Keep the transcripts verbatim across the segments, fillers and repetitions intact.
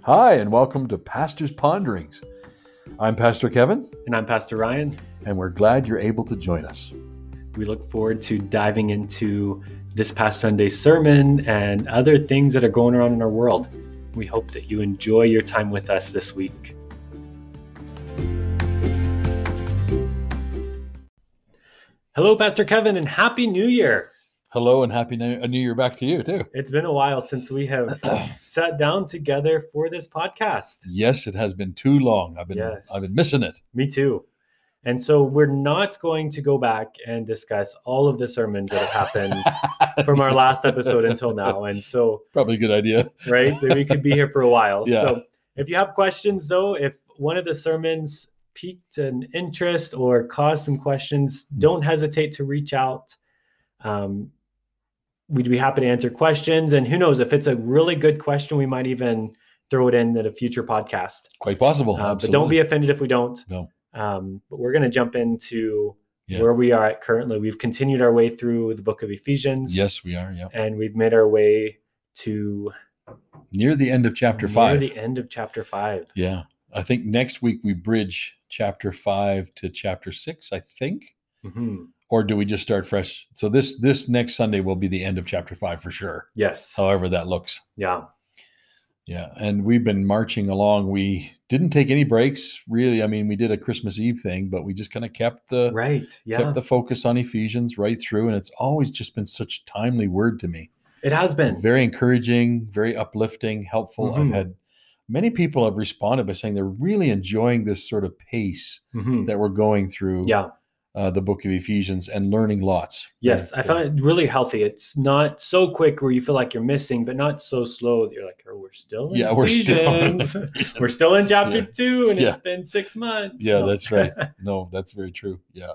Hi, and welcome to Pastor's Ponderings. I'm Pastor Kevin. And I'm Pastor Ryan. And we're glad you're able to join us. We look forward to diving into this past Sunday's sermon and other things that are going around in our world. We hope that you enjoy your time with us this week. Hello, Pastor Kevin, and Happy New Year. Hello, and Happy New, New Year back to you, too. It's been a while since we have sat down together for this podcast. Yes, it has been too long. I've been, yes. I've been missing it. Me too. And so we're not going to go back and discuss all of the sermons that have happened from our last episode until now. And so probably a good idea, right? That we could be here for a while. Yeah. So if you have questions, though, if one of the sermons piqued an interest or caused some questions, don't hesitate to reach out. Um, we'd be happy to answer questions. And who knows, if it's a really good question, we might even throw it in at a future podcast. Quite possible. Uh, but don't be offended if we don't. No. Um, but we're going to jump into yeah. where we are at currently. We've continued our way through the book of Ephesians. Yes, we are. Yeah. And we've made our way to near the end of chapter near five. Near the end of chapter five. Yeah. I think next week we bridge chapter five to chapter six, I think. Mm-hmm. Or do we just start fresh? So this this next Sunday will be the end of chapter five for sure. Yes. However that looks. Yeah. Yeah. And we've been marching along. We didn't take any breaks, really. I mean, we did a Christmas Eve thing, but we just kind of kept the right. Yeah. kept the focus on Ephesians right through. And it's always just been such a timely word to me. It has been. Very encouraging, very uplifting, helpful. Mm-hmm. I've had many people have responded by saying they're really enjoying this sort of pace mm-hmm. that we're going through. Yeah. Uh, the book of Ephesians and learning lots. Yes, yeah. I found it really healthy. It's not so quick where you feel like you're missing, but not so slow that you're like, oh, we're still in yeah, we're Ephesians. still we're still in chapter yeah. two, and yeah. it's been six months. Yeah, so. that's right. No, that's very true. Yeah,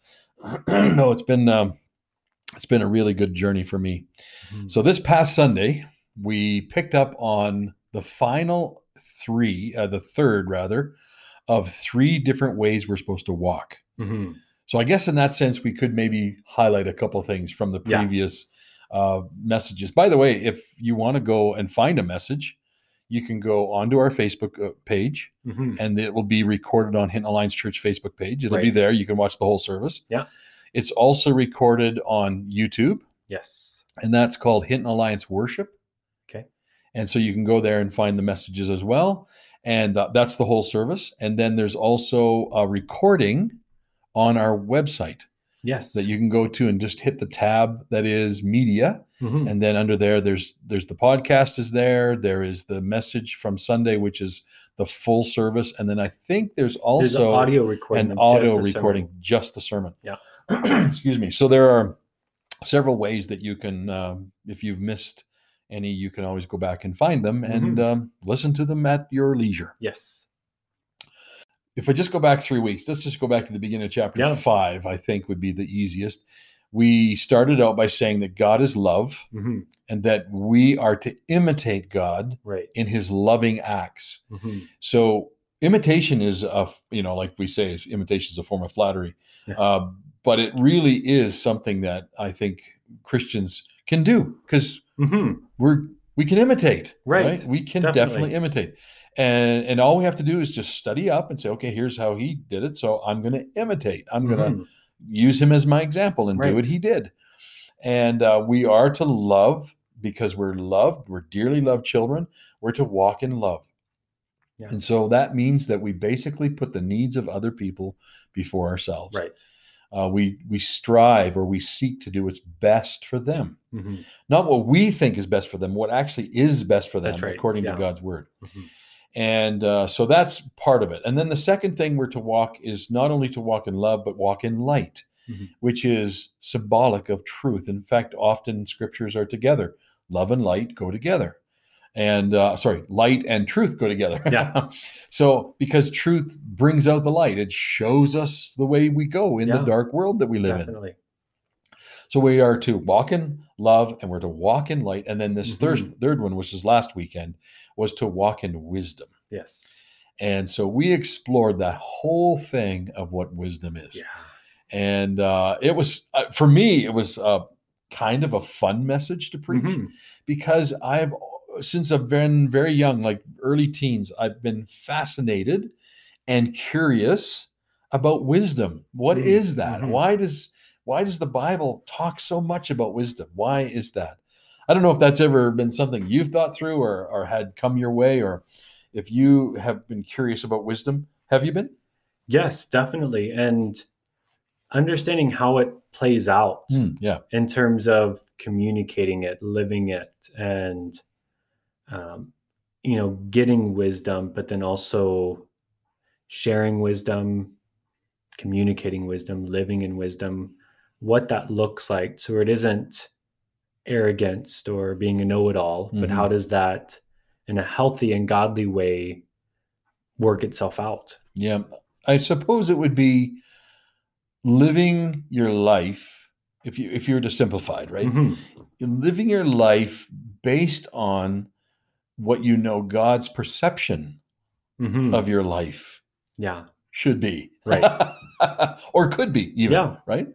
yeah. no, it's been um, it's been a really good journey for me. Mm-hmm. So this past Sunday, we picked up on the final three, uh, the third rather, of three different ways we're supposed to walk. Mm-hmm. So I guess in that sense, we could maybe highlight a couple of things from the previous yeah. uh, messages. By the way, if you want to go and find a message, you can go onto our Facebook page, mm-hmm. and it will be recorded on Hinton Alliance Church Facebook page. It'll right. be there. You can watch the whole service. Yeah. It's also recorded on YouTube. Yes. And that's called Hinton Alliance Worship. Okay. And so you can go there and find the messages as well. And uh, that's the whole service. And then there's also a recording on our website, yes, that you can go to and just hit the tab that is media, mm-hmm. and then under there, there's there's the podcast is there. There is the message from Sunday, which is the full service, and then I think there's also there's an audio recording, an audio just recording, sermon. just the sermon. Yeah, excuse me. So there are several ways that you can, um, if you've missed any, you can always go back and find them and mm-hmm. um, listen to them at your leisure. Yes. If I just go back three weeks, let's just go back to the beginning of chapter yeah. five, I think would be the easiest. We started out by saying that God is love, mm-hmm. and that we are to imitate God right. in his loving acts. Mm-hmm. So imitation is, a, you know, like we say, imitation is a form of flattery. Yeah. Uh, but it really is something that I think Christians can do, because mm-hmm. we're we can imitate. Right. right? We can definitely. definitely imitate. And and all we have to do is just study up and say, okay, here's how he did it. So I'm going to imitate. I'm mm-hmm. going to use him as my example and right. do what he did. And uh, we are to love because we're loved. We're dearly loved children. We're to walk in love. Yeah. And so that means that we basically put the needs of other people before ourselves. Right. Uh, we we strive or we seek to do what's best for them. Mm-hmm. Not what we think is best for them, what actually is best for them, That's right. according yeah. to God's word. Mm-hmm. And uh, so that's part of it. And then the second thing we're to walk is not only to walk in love, but walk in light, mm-hmm. which is symbolic of truth. In fact, often scriptures are together. Love and light go together. And uh, sorry, light and truth go together. Yeah. So because truth brings out the light, it shows us the way we go in yeah. the dark world that we live Definitely. in. So we are to walk in love and we're to walk in light. And then this mm-hmm. third, third one, which is last weekend, was to walk in wisdom. Yes. And so we explored that whole thing of what wisdom is. Yeah. And uh, it was, uh, for me, it was uh, kind of a fun message to preach, mm-hmm. because I've since I've been very young, like early teens, I've been fascinated and curious about wisdom. What Mm, is that? mhm. Why does why does the Bible talk so much about wisdom? Why is that? I don't know if that's ever been something you've thought through or, or had come your way, or if you have been curious about wisdom. Have you been? Yes, definitely. And understanding how it plays out Mm, yeah. in terms of communicating it, living it, and um, you know, getting wisdom, but then also sharing wisdom, communicating wisdom, living in wisdom, what that looks like. So it isn't arrogance or being a know-it-all, but Mhm. how does that, in a healthy and godly way, work itself out? Yeah. I suppose it would be living your life, if you if you were to simplify it, right? Mhm. Living your life based on what you know God's perception Mhm. of your life Yeah. should be. Right. Or could be even, Yeah. right?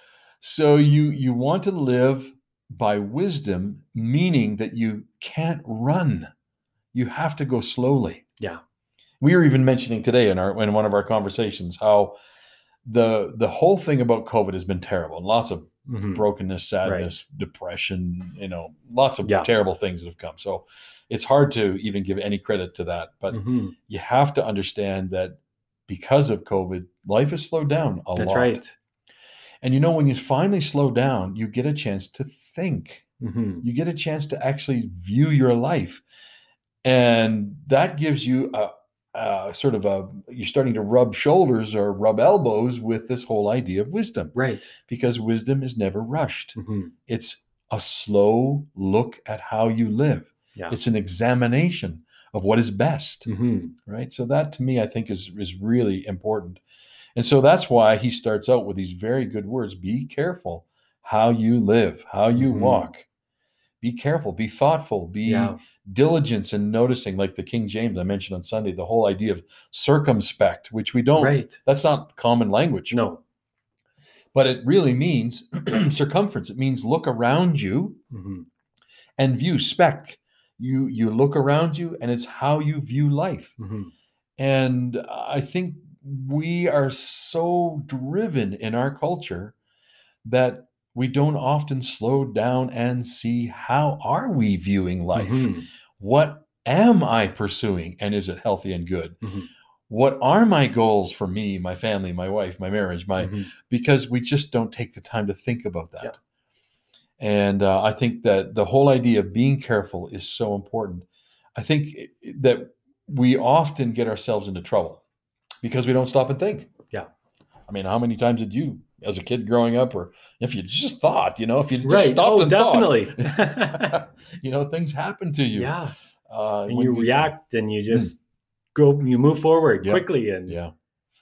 So you you want to live by wisdom, meaning that you can't run. You have to go slowly. Yeah. We were even mentioning today in our in one of our conversations how the the whole thing about COVID has been terrible, and lots of Mhm. brokenness, Right. sadness, depression, you know, lots of Yeah. terrible things that have come. So it's hard to even give any credit to that. But Mhm. you have to understand that because of COVID, life has slowed down a That's lot. right. And you know, when you finally slow down, you get a chance to think. Mhm. You get a chance to actually view your life. And that gives you a, a sort of a, you're starting to rub shoulders or rub elbows with this whole idea of wisdom, Right. because wisdom is never rushed. Mhm. It's a slow look at how you live. Yeah. It's an examination of what is best, Mhm. right? So that to me, I think is, is really important. And so that's why he starts out with these very good words. Be careful how you live, how you Mhm. walk. Be careful, be thoughtful, be Yeah. diligent in noticing, like the King James I mentioned on Sunday, the whole idea of circumspect, which we don't, Right. that's not common language. No. But it really means circumference. It means look around you Mhm. and view. Spec. You you look around you, and it's how you view life. Mhm. And I think we are so driven in our culture that we don't often slow down and see, how are we viewing life? Mhm. What am I pursuing, and is it healthy and good? Mhm. What are my goals for me, my family, my wife, my marriage, my Mhm. because we just don't take the time to think about that. Yeah. And uh, I think that the whole idea of being careful is so important. I think that we often get ourselves into trouble because we don't stop and think. Yeah. I mean, how many times did you, as a kid growing up, or if you just thought, you know, if you just Right. stopped Oh, and definitely. thought, you know, things happen to you. Yeah. Uh, And when you you, react and you Mm. just go, you move forward Yep. quickly. And yeah.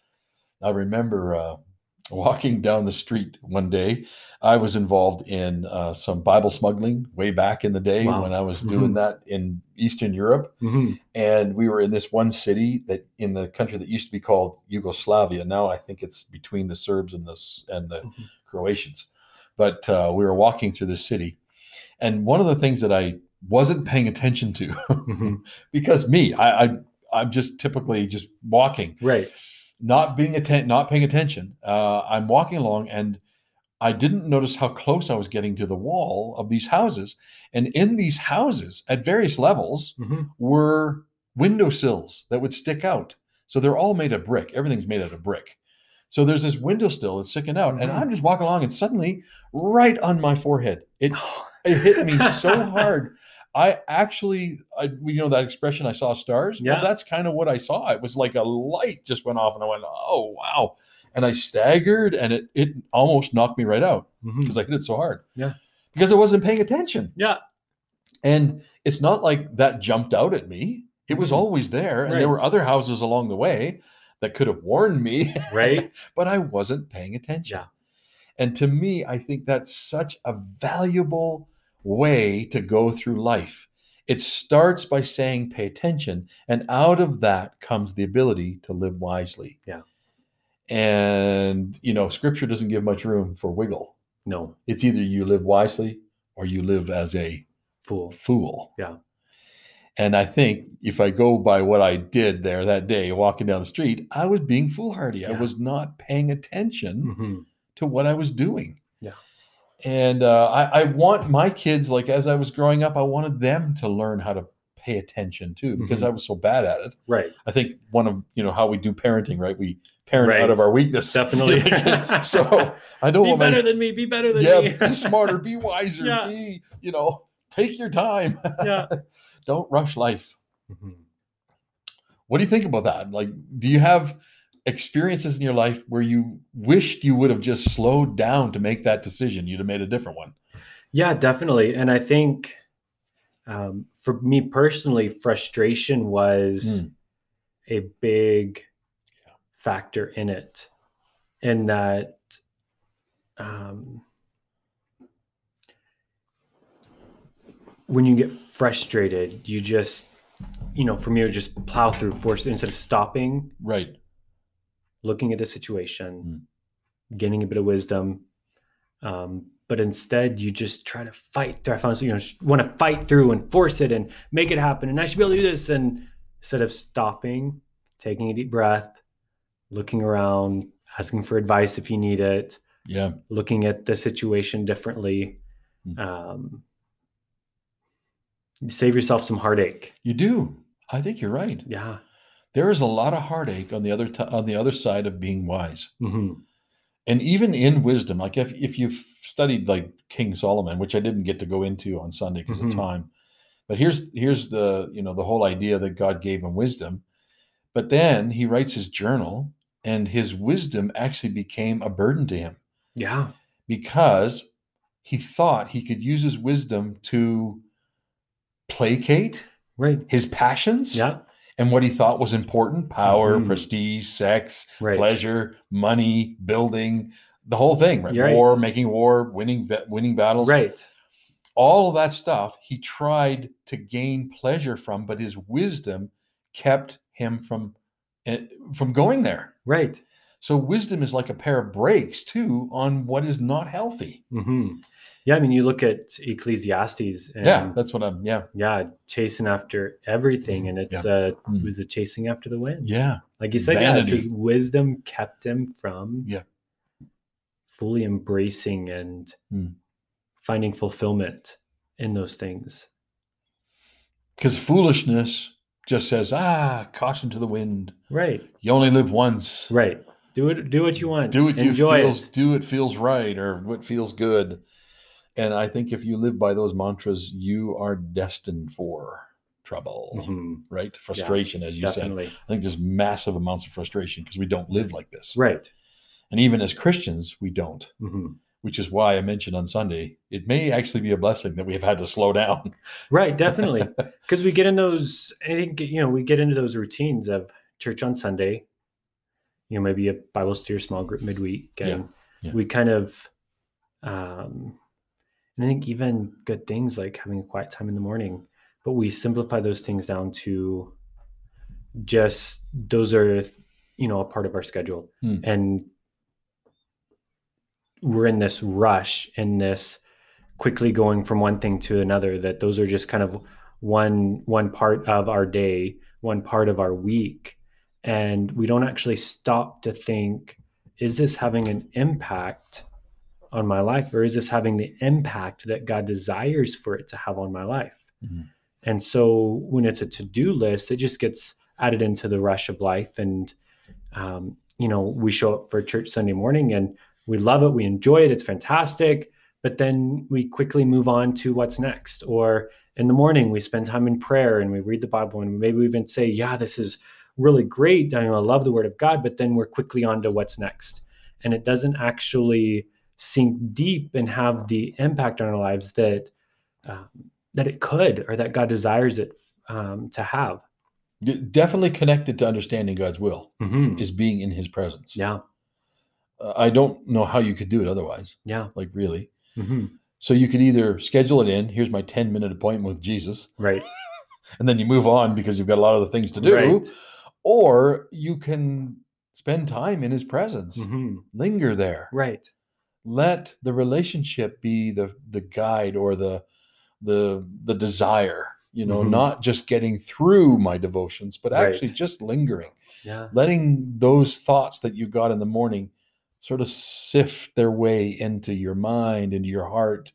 I remember uh, walking down the street one day. I was involved in uh, some Bible smuggling way back in the day wow. when I was doing Mhm. that in Eastern Europe. Mhm. And we were in this one city that in the country that used to be called Yugoslavia. Now I think it's between the Serbs and the s- and the Mhm. Croatians. But uh, we were walking through this city, and one of the things that I wasn't paying attention to, Mhm. because me, I, I I'm just typically just walking, Right. not being atten- not paying attention. Uh, I'm walking along, and I didn't notice how close I was getting to the wall of these houses. And in these houses, at various levels, Mhm. were windowsills that would stick out. So they're all made of brick. Everything's made out of brick. So there's this windowsill that's sticking out, and Mhm. I'm just walking along, and suddenly, right on my forehead, it it hit me so hard. I actually, I, you know, that expression, "I saw stars." Well, Yeah. that's kind of what I saw. It was like a light just went off, and I went, "Oh wow!" And I staggered, and it it almost knocked me right out Mhm. because I hit it so hard. Yeah. Because I wasn't paying attention. Yeah. And it's not like that jumped out at me. It was Mhm. always there, and Right. there were other houses along the way that could have warned me, Right. but I wasn't paying attention. Yeah. And to me, I think that's such a valuable way to go through life. It starts by saying, pay attention, and out of that comes the ability to live wisely. Yeah. And, you know, scripture doesn't give much room for wiggle. No. It's either you live wisely or you live as a Fool. fool. Yeah. And I think if I go by what I did there that day, walking down the street, I was being foolhardy. Yeah. I was not paying attention Mm-hmm. to what I was doing. Yeah. And uh, I, I want my kids, like as I was growing up, I wanted them to learn how to pay attention too, because Mhm. I was so bad at it. Right. I think one of, you know, how we do parenting, right? We parent Right. out of our weakness. Definitely. So I don't Be want better my, than me. Be better than yeah, me. be smarter, be wiser, Yeah. be, you know, take your time. Yeah. Don't rush life. Mhm. What do you think about that? Like, do you have experiences in your life where you wished you would have just slowed down to make that decision? You'd have made a different one. Yeah, definitely. And I think um, for me personally, frustration was Mm. a big factor in it. In that, um, when you get frustrated, you just, you know, for me, it would just plow through force instead of stopping, Right. looking at the Mm. situation, gaining a bit of wisdom. Um, but instead, you just try to fight through. I found, you know, want to fight through and force it and make it happen. And I should be able to do this. And instead of stopping, taking a deep breath, looking around, asking for advice if you need it, Yeah. looking at the situation differently, Mm. um, you save yourself some heartache. You do. I think you're right. Yeah. There is a lot of heartache on the other t- on the other side of being wise. Mm-hmm. And even in wisdom, like if, if you've studied like King Solomon, which I didn't get to go into on Sunday because Mhm. of time, but here's here's the, you know, the whole idea that God gave him wisdom. But then he writes his journal, and his wisdom actually became a burden to him Yeah. because he thought he could use his wisdom to placate Right. his passions Yeah. and what he thought was important: power, Mhm. prestige, sex, Right. pleasure, money, building, the whole thing, right? Right. War, making war, winning va- winning battles, Right. all of that stuff he tried to gain pleasure from, but his wisdom kept him from eh, from going there. Right. So wisdom is like a pair of brakes too on what is not healthy. Mm-hmm. Yeah. I mean, you look at Ecclesiastes and Yeah, that's what I'm. Yeah, yeah, chasing after everything. And it's, uh, Mm. it was a chasing after the wind. yeah, Like you said, yeah, it's Vanity. his wisdom kept him from Yeah. fully embracing and Mm. finding fulfillment in those things. Because foolishness just says, "Ah, caution to the wind. Right. You only live once. Right. Do it. Do what you want. Do what you Enjoy feels, it. do what feels right or what feels good." And I think if you live by those mantras, you are destined for trouble, Mhm. right? Frustration, as you said. Definitely. I think there's massive amounts of frustration because we don't live like this. Right. And even as Christians, we don't, Mhm. which is why I mentioned on Sunday, it may actually be a blessing that we've had to slow down. Right. Definitely. Because we get in those, I think, you know, we get into those routines of church on Sunday, you know, maybe a Bible study or small group midweek. And Yeah, yeah. we kind of, um, and I think even good things like having a quiet time in the morning, but we simplify those things down to just those are, you know, a part of our schedule. Hmm. And we're in this rush, in this quickly going from one thing to another, that those are just kind of one one part of our day, one part of our week. And we don't actually stop to think, is this having an impact on my life, or is this having the impact that God desires for it to have on my life? Mhm. And so when it's a to-do list, it just gets added into the rush of life. And, um, you know, we show up for church Sunday morning and we love it. We enjoy it. It's fantastic. But then we quickly move on to what's next. Or in the morning, we spend time in prayer and we read the Bible, and maybe we even say, yeah, this is really great. I, I love the Word of God. But then we're quickly on to what's next. And it doesn't actually sink deep and have the impact on our lives that um, that it could, or that God desires it um, to have. Definitely connected to understanding God's will Mm-hmm. is being in his presence. Yeah. Uh, I don't know how you could do it otherwise. Yeah. Like really. Mm-hmm. So you could either schedule it in, here's my ten minute appointment with Jesus. Right. And then you move on because you've got a lot of the things to do. Right. Or you can spend time in his presence. Mm-hmm. Linger there. Right. Let the relationship be the the guide or the the the desire. you know, Mhm. not just getting through my devotions, but Right. actually just lingering, Yeah. letting those thoughts that you got in the morning sort of sift their way into your mind, into your heart.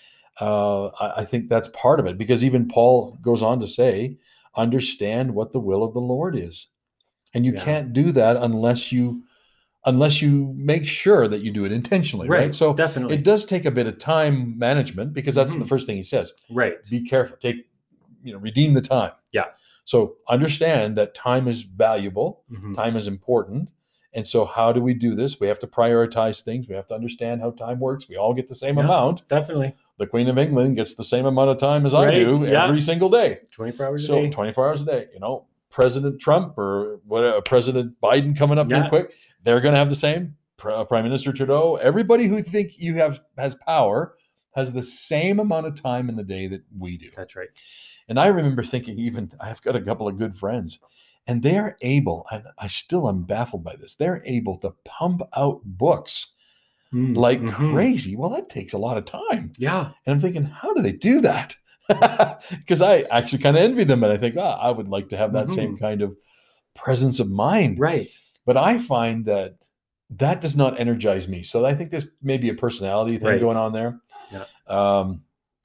Uh, I, I think that's part of it, because even Paul goes on to say, understand what the will of the Lord is. And you Yeah. can't do that unless you unless you make sure that you do it intentionally, right? Right. So Definitely. it does take a bit of time management, because that's the Mhm. first thing he says. Right. Be careful, take, you know, redeem the time. Yeah. So understand that time is valuable, Mhm. time is important. And so how do we do this? We have to prioritize things. We have to understand how time works. We all get the same Yeah. amount. Definitely. The Queen of England gets the same amount of time as I Right, do yeah. every single day. twenty-four hours So a day. twenty-four hours a day, you know, President Trump or whatever, President Biden coming up Yeah. here quick, they're going to have the same. Prime Minister Trudeau, everybody who think you have has power has the same amount of time in the day that we do. That's right. And I remember thinking, even I've got a couple of good friends, and they're able, and I still am baffled by this, they're able to pump out books Mm, like mhm. crazy. Well, that takes a lot of time. Yeah. And I'm thinking, how do they do that? Because I actually kind of envy them, and I think, ah, I would like to have that Mhm. same kind of presence of mind. Right. But I find that that does not energize me. So I think there's maybe a personality thing Right. going on there. Yeah. Um,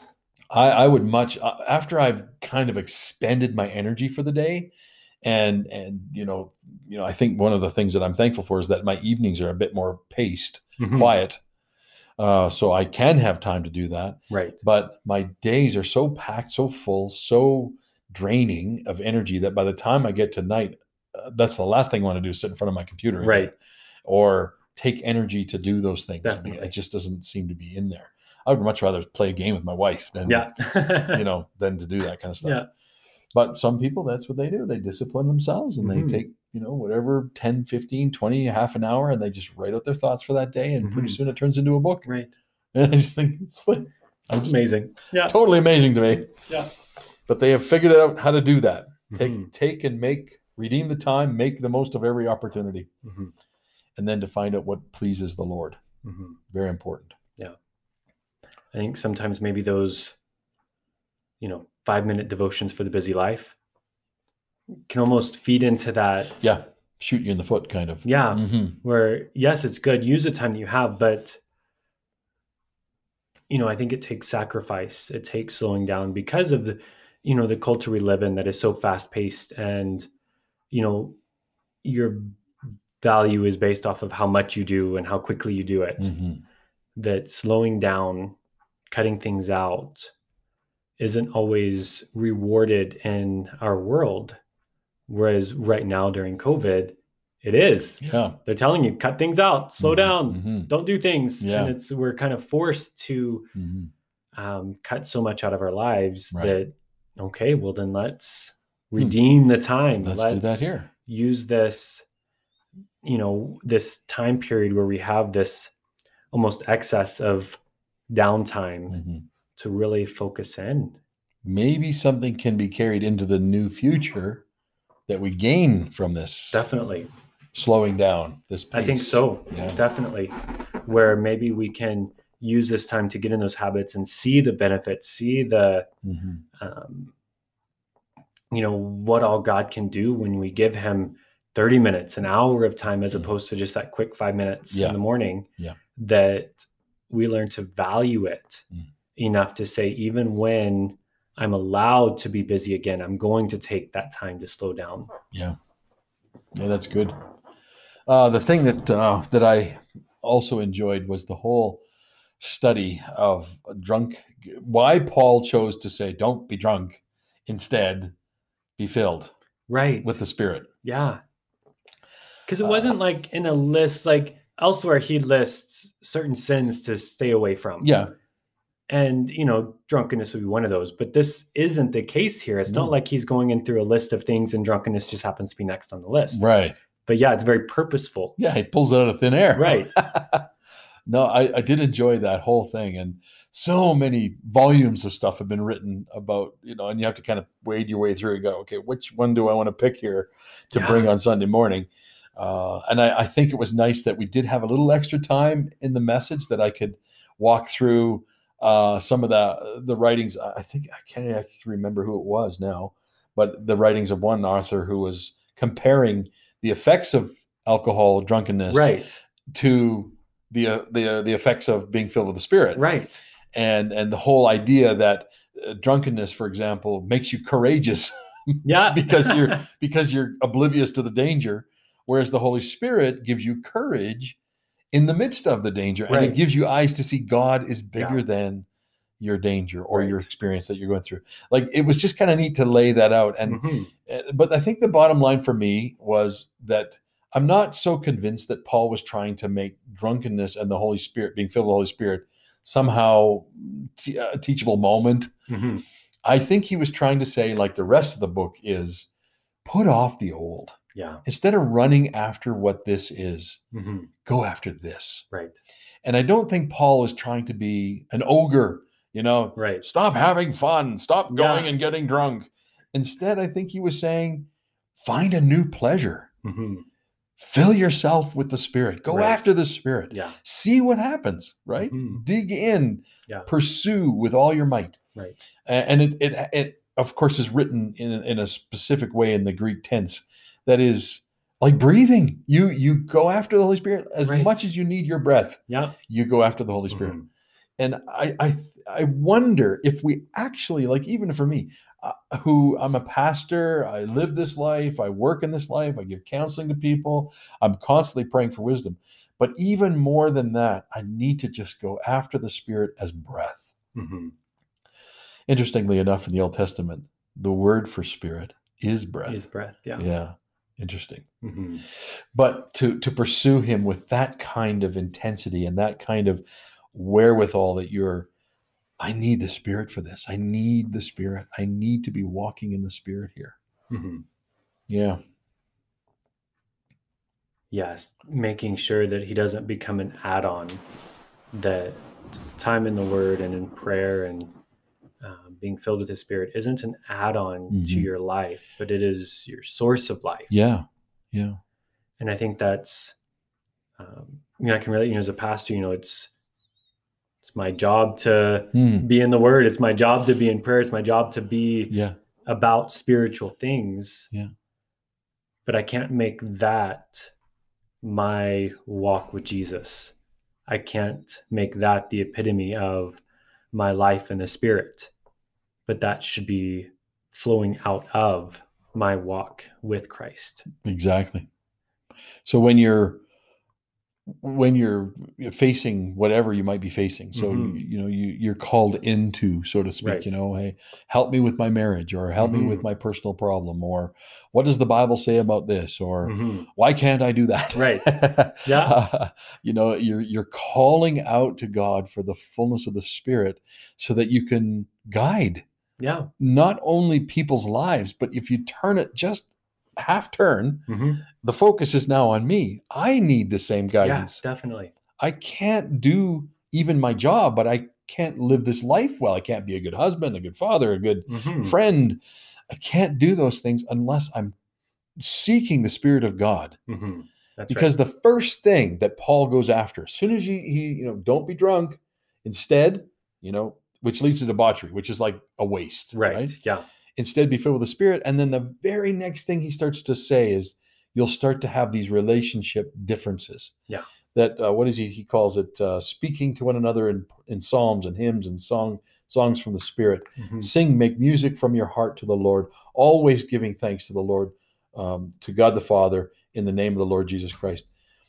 I, I would much uh, after I've kind of expended my energy for the day, and and you know, you know, I think one of the things that I'm thankful for is that my evenings are a bit more paced, Mhm. quiet, uh, so I can have time to do that. Right. But my days are so packed, so full, so draining of energy that by the time I get to night, uh, that's the last thing I want to do is sit in front of my computer again, Right. or take energy to do those things. Definitely. It just doesn't seem to be in there. I would much rather play a game with my wife than, Yeah. you know, than to do that kind of stuff. Yeah. But some people, that's what they do. They discipline themselves, and Mhm. they take, you know, whatever, ten, fifteen, twenty, half an hour, and they just write out their thoughts for that day. And pretty Mhm. soon it turns into a book. Right. And I just think it's like, I just, Amazing. Yeah. totally amazing to me. Yeah. But they have figured out how to do that. Take, Mhm. take and make, redeem the time, make the most of every opportunity, Mhm. and then to find out what pleases the Lord. Mhm. Very important. Yeah. I think sometimes maybe those, you know, five minute devotions for the busy life can almost feed into that. Yeah. Shoot you in the foot, kind of. Yeah. Mhm. Where, yes, it's good. Use the time that you have, but, you know, I think it takes sacrifice. It takes slowing down because of the, you know, the culture we live in that is so fast paced, and, you know, your value is based off of how much you do and how quickly you do it. Mhm. That slowing down, cutting things out isn't always rewarded in our world. Whereas right now during COVID, it is. Yeah. They're telling you, cut things out, slow Mhm. down, Mhm. don't do things. Yeah. And it's, we're kind of forced to Mhm. um, cut so much out of our lives Right. that, okay, well then let's redeem the time. Let's, Let's do that here. use this, you know, this time period where we have this almost excess of downtime Mhm. to really focus in. Maybe something can be carried into the new future that we gain from this Definitely. slowing down, this pace. I think so. Yeah. Definitely. Where maybe we can use this time to get in those habits and see the benefits, see the, Mhm. um, you know, what all God can do when we give him thirty minutes, an hour of time, as Mhm. opposed to just that quick five minutes Yeah. in the morning. Yeah. That we learn to value it Mm. enough to say, even when I'm allowed to be busy again, I'm going to take that time to slow down. Yeah. Yeah, that's good. Uh, the thing that uh, that I also enjoyed was the whole study of drunk. Why Paul chose to say, "Don't be drunk," instead, be filled Right. with the Spirit. Yeah. Because it Uh, wasn't like in a list, like elsewhere, he lists certain sins to stay away from. Yeah. And, you know, drunkenness would be one of those. But this isn't the case here. It's No. not like he's going in through a list of things and drunkenness just happens to be next on the list. Right. But yeah, it's very purposeful. Yeah, he pulls it out of thin air. Right. No, I, I did enjoy that whole thing. And so many volumes of stuff have been written about, you know, and you have to kind of wade your way through and go, okay, which one do I want to pick here to Yeah. bring on Sunday morning? Uh, and I, I think it was nice that we did have a little extra time in the message that I could walk through uh, some of the the writings. I think I can't actually remember who it was now, but the writings of one author who was comparing the effects of alcohol drunkenness Right. to the uh, the uh, the effects of being filled with the Spirit. Right. And and the whole idea that uh, drunkenness, for example, makes you courageous. Yeah. because you're because you're oblivious to the danger, whereas the Holy Spirit gives you courage in the midst of the danger, and Right. it gives you eyes to see God is bigger Yeah. than your danger or Right. your experience that you're going through. Like, it was just kind of neat to lay that out. And Mhm. uh, but I think the bottom line for me was that I'm not so convinced that Paul was trying to make drunkenness and the Holy Spirit, being filled with the Holy Spirit, somehow t- a teachable moment. Mhm. I think he was trying to say, like the rest of the book is, put off the old. Yeah. Instead of running after what this is, Mhm. go after this. Right. And I don't think Paul is trying to be an ogre, you know, Right. stop having fun, stop going Yeah. and getting drunk. Instead, I think he was saying, find a new pleasure. Mhm. Fill yourself with the Spirit. Go Right. after the Spirit. Yeah. See what happens, right? Mhm. Dig in. Yeah. Pursue with all your might. Right. A- And it, it, it of course, is written in, in a specific way in the Greek tense that is like breathing. You you go after the Holy Spirit as Right. much as you need your breath. Yeah. You go after the Holy Spirit. Mhm. And I, I I wonder if we actually, like, even for me, uh, who I'm a pastor, I live this life, I work in this life, I give counseling to people, I'm constantly praying for wisdom. But even more than that, I need to just go after the Spirit as breath. Mhm. Interestingly enough, in the Old Testament, the word for Spirit is breath. Is breath. Yeah. Yeah, interesting. Mhm. But to to pursue Him with that kind of intensity and that kind of wherewithal that you're, I need the Spirit for this. I need the Spirit. I need to be walking in the Spirit here. Mhm. Yeah. Yes, making sure that he doesn't become an add-on, that time in the Word and in prayer and uh, being filled with the Spirit isn't an add-on to Mhm. your life, but it is your source of life. Yeah. Yeah. And I think that's, um, you know, I can relate, you know, as a pastor, you know, it's, it's my job to Hmm. be in the Word. It's my job to be in prayer. It's my job to be Yeah. about spiritual things. Yeah. But I can't make that my walk with Jesus. I can't make that the epitome of my life in the Spirit, but that should be flowing out of my walk with Christ. Exactly. So when you're when you're facing whatever you might be facing, so Mhm. you, you know you you're called into, so to speak, Right. you know, hey, help me with my marriage, or help me with Mhm. my personal problem, or what does the Bible say about this, or Mhm. why can't I do that? Right. Yeah. Uh, you know, you're you're calling out to God for the fullness of the Spirit so that you can guide Yeah. not only people's lives, but if you turn it just half turn, Mhm. the focus is now on me. I need the same Yeah, guidance. definitely. I can't do even my job, but I can't live this life well. I can't be a good husband, a good father, a good Mhm. friend. I can't do those things unless I'm seeking the Spirit of God. Mhm. That's Because right. the first thing that Paul goes after, as soon as he, he, you know, don't be drunk, instead, you know, which leads to debauchery, which is like a waste, Right. right? Yeah. Instead, be filled with the Spirit. And then the very next thing he starts to say is, you'll start to have these relationship differences. Yeah. That uh, what is he? He calls it uh, speaking to one another in in psalms and hymns and song songs from the Spirit. Mhm. Sing, make music from your heart to the Lord, always giving thanks to the Lord, um, to God the Father, in the name of the Lord Jesus Christ.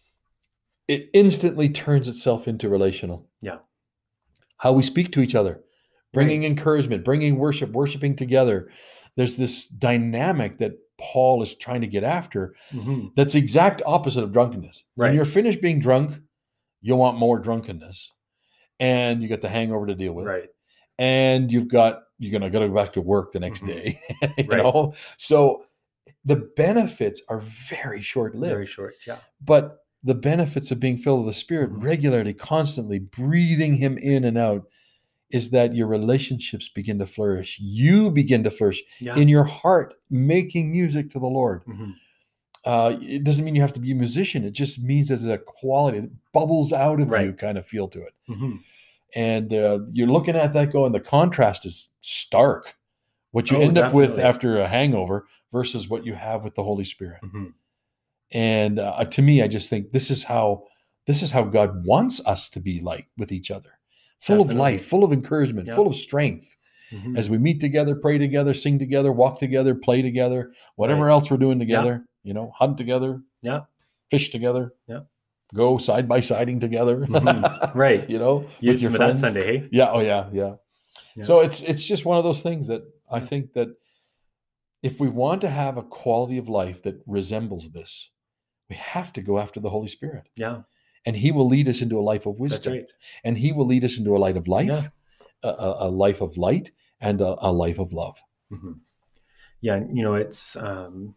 It instantly turns itself into relational. Yeah. How we speak to each other, bringing Right. encouragement, bringing worship, worshiping together. There's this dynamic that Paul is trying to get after Mhm. that's the exact opposite of drunkenness. When Right. you're finished being drunk, you want more drunkenness, and you got the hangover to deal with, Right. and you've got you're gonna gotta go back to work the next Mhm. day. you Right. know, so the benefits are very short-lived. Very short. Yeah. But the benefits of being filled with the Spirit Mhm. regularly, constantly breathing Him in and out, is that your relationships begin to flourish. You begin to flourish Yeah. in your heart, making music to the Lord. Mhm. Uh, it doesn't mean you have to be a musician. It just means that there's a quality that bubbles out of you Right. kind of feel to it. Mhm. And uh, you're looking at that going, the contrast is stark. What you Oh, end up with definitely. after a hangover versus what you have with the Holy Spirit. Mm-hmm. And uh, to me, I just think this is how this is how God wants us to be like with each other. Full Definitely. of life, full of encouragement, Yep. full of strength. Mm-hmm. As we meet together, pray together, sing together, walk together, play together, whatever Right. else we're doing together, you know, hunt together, Yeah. fish together, Yeah. go side by siding together, Mhm. Right. you know, You with had your some of that friends. Sunday, hey? Yeah. Oh yeah. Yeah. Yeah. So it's it's just one of those things that I Yeah. think that if we want to have a quality of life that resembles this, we have to go after the Holy Spirit. Yeah. And he will lead us into a life of wisdom. That's right. And he will lead us into a light of life, Yeah. a, a, a life of light, and a, a life of love. Mm-hmm. Yeah. You know, it's, um,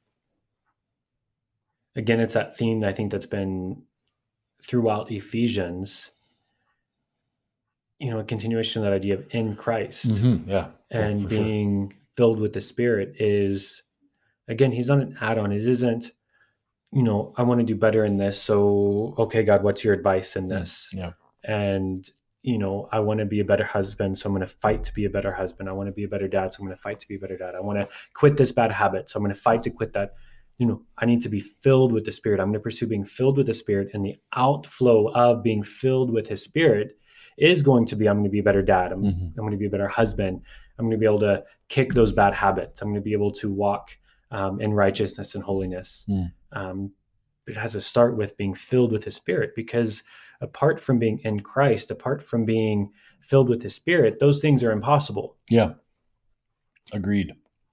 again, it's that theme that I think that's been throughout Ephesians, you know, a continuation of that idea of in Christ. Mm-hmm. Yeah. And for, for being sure. filled with the Spirit is, again, he's not an add-on. It isn't, you know, I want to do better in this. So, okay, God, what's your advice in this? Yeah. And, you know, I want to be a better husband. So I'm going to fight to be a better husband. I want to be a better dad. So I'm going to fight to be a better dad. I want to quit this bad habit. So I'm going to fight to quit that. You know, I need to be filled with the Spirit. I'm going to pursue being filled with the Spirit, and the outflow of being filled with his Spirit is going to be, I'm going to be a better dad. I'm, mm-hmm. I'm going to be a better husband. I'm going to be able to kick those bad habits. I'm going to be able to walk um, in righteousness and holiness. Mm. Um, it has to start with being filled with his Spirit, because apart from being in Christ, apart from being filled with his Spirit, those things are impossible. Yeah. Agreed.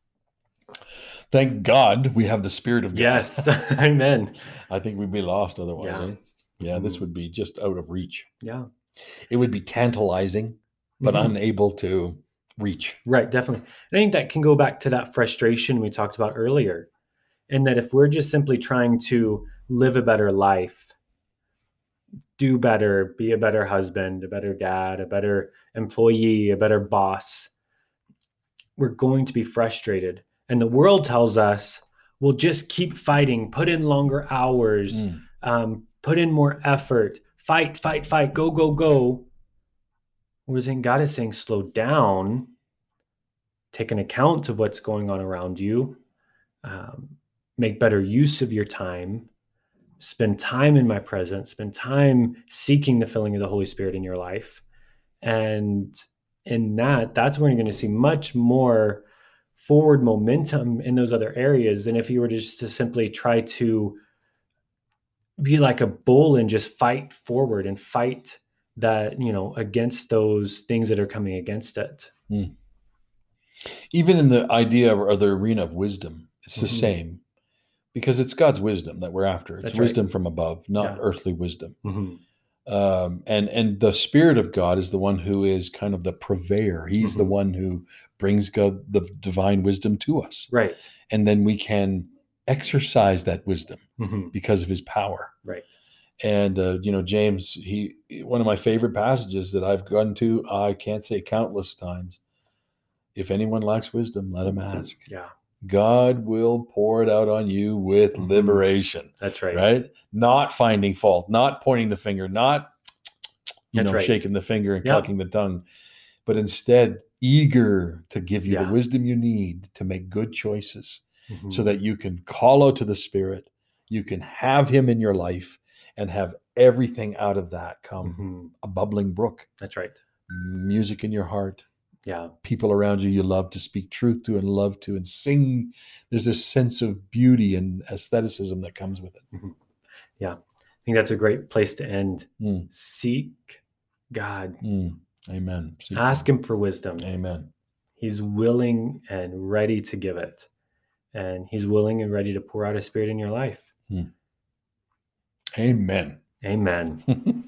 Thank God we have the Spirit of God. Yes. Amen. I think we'd be lost otherwise. Yeah. Eh? Yeah, Mm-hmm. this would be just out of reach. Yeah. It would be tantalizing, but Mm-hmm. unable to reach. Right, definitely. I think that can go back to that frustration we talked about earlier. And that if we're just simply trying to live a better life, do better, be a better husband, a better dad, a better employee, a better boss, we're going to be frustrated. And the world tells us, well, just keep fighting, put in longer hours, Mm. um, put in more effort, fight, fight, fight, go, go, go. Whereas then God is saying, slow down, take an account of what's going on around you, um, make better use of your time, spend time in my presence, spend time seeking the filling of the Holy Spirit in your life. And in that, that's when you're going to see much more forward momentum in those other areas than if you were just to simply try to be like a bull and just fight forward and fight that, you know, against those things that are coming against it. Mm. Even in the idea or the arena of wisdom, it's the Mhm. same, because it's God's wisdom that we're after. It's That's right. wisdom from above, not Yeah. earthly wisdom. Mm-hmm. Um, and and the Spirit of God is the one who is kind of the purveyor. He's Mhm. the one who brings God the divine wisdom to us, Right. and then we can exercise that wisdom Mm-hmm. because of His power. Right. And uh, you know, James, he one of my favorite passages that I've gone to, I can't say countless times. If anyone lacks wisdom, let him ask. Yeah. God will pour it out on you with Mhm. liberation. That's right. Right? Not finding fault, not pointing the finger, not you That's know right. shaking the finger and Yeah. clucking the tongue, but instead eager to give you Yeah. the wisdom you need to make good choices, Mhm. so that you can call out to the Spirit, you can have Him in your life, and have everything out of that come Mhm. a bubbling brook, That's right. music in your heart, Yeah. people around you you love to speak truth to and love to and sing. There's this sense of beauty and aestheticism that comes with it. Mhm. Yeah. I think that's a great place to end. Mm. Seek God. Mm. Amen. Seek Ask Him for wisdom. Amen. He's willing and ready to give it. And He's willing and ready to pour out His Spirit in your life. Mm. Amen. Amen.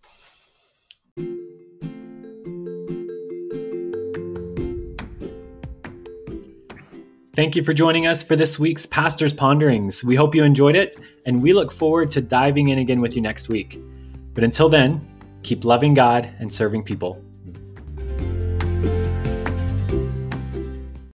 Thank you for joining us for this week's Pastor's Ponderings. We hope you enjoyed it, and we look forward to diving in again with you next week. But until then, keep loving God and serving people.